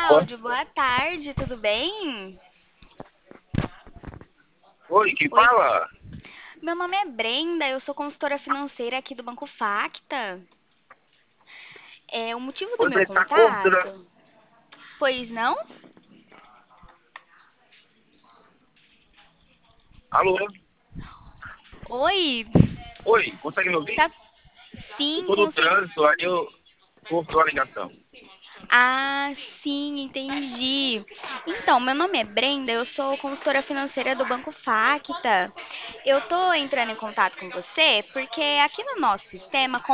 Oi, Cláudio, boa tarde, tudo bem? oi, quem Oi, fala? meu nome é Brenda, eu sou consultora financeira aqui do Banco Facta. É o motivo do Oi, meu Breno, tá cortando. contato? Pois não? Alô? Oi, Oi, consegue me ouvir? tá? Eu Sim, tô no consigo. trânsito, aí eu cortou a ligação. Ah, sim, entendi. Então, meu nome é Brenda, eu sou consultora financeira do Banco Facta. Eu tô entrando em contato com você porque aqui no nosso sistema